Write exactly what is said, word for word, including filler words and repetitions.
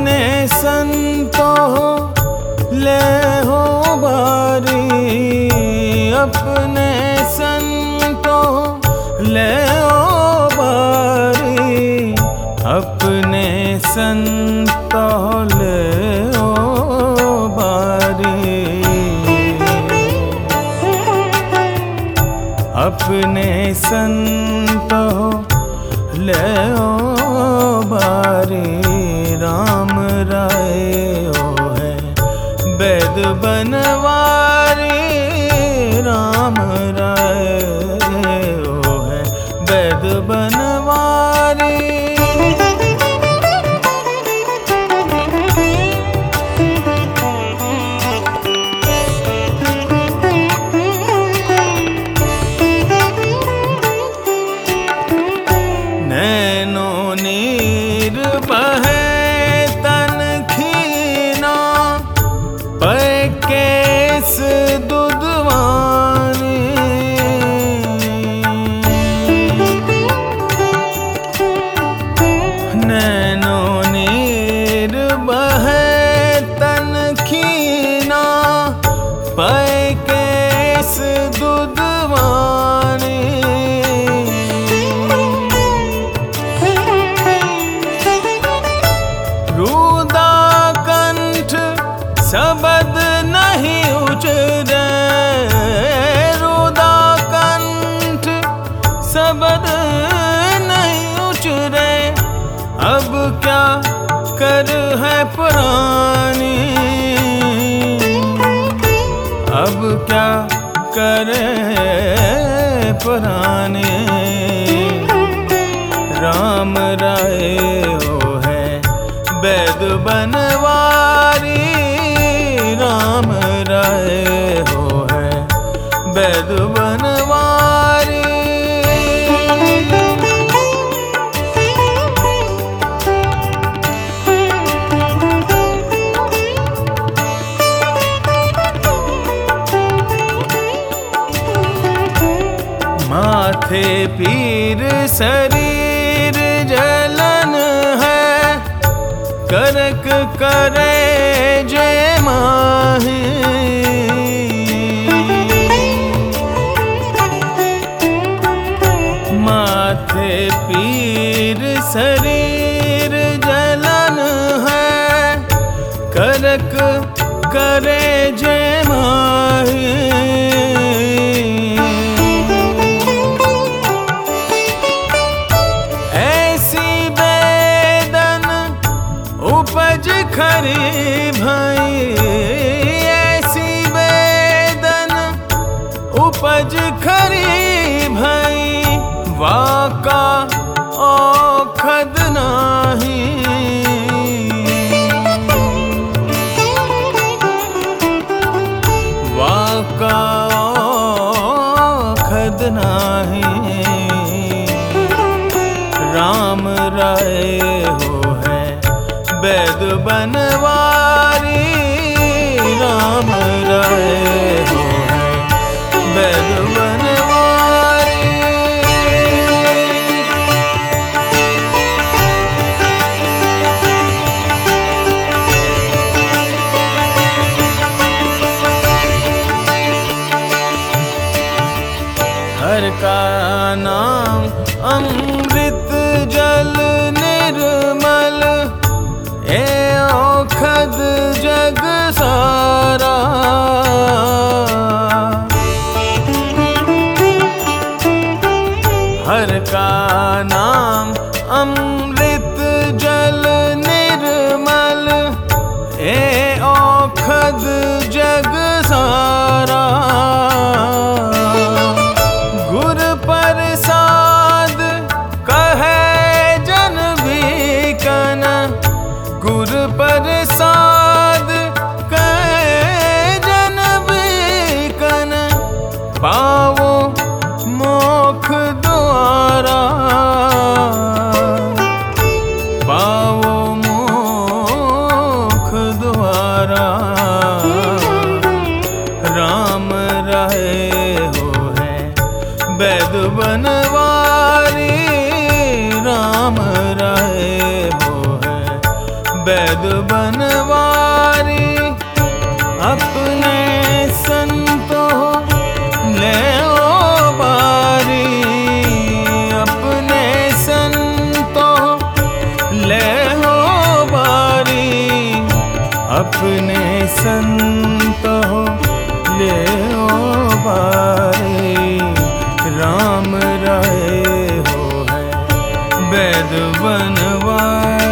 अपने संतो ले हो बारी, अपने संतो ले हो बारी, अपने संतो ले हो बारी, अपने संतो ले हो बारी। राम राय ओ है वैद बनवारी, राम राय ओ है वैद बनवारी। नैनो नीर बहे तन खीना, पै केस दुधवानी, नैनो नीर बहे तन खीना, पै केस दुधवानी, रुदा कंठ शब्द नहीं उचरे, रुदा कंठ शब्द नहीं उचरे, अब क्या कर है पुरानी, अब क्या करे पुरानी। राम राय ओ है वैद बनवारी, राम राय हो है वैद बनवारी। माथे पीर शरीर जलन है, करक करे जय माही, माथे पीर शरीर जलन है, करक करे जय माही। उपज खरी भाई, ऐसी वेदन उपज खरी भाई, वाका औखद नाही, वाका औखद नाही। राम राय हो है वैद बनवारी, राम राय हो है वैद बनवारी। हर का नाम अमृत जल निर्मल, ए औखद जग सारा, हर का नाम अमृत जल निर्मल, ए औखद जग सारा। गुर प्रसाद कहे जन भीकन, गुर प्रसाद कहे जन भीकन, पावो मोक्ष द्वारा, पावो मोक्ष द्वारा। राम राय हो है वैद बनवारी, राम राय हो है वैद संत हो ले ओ बारे, राम रहे हो है वैद बनवाए।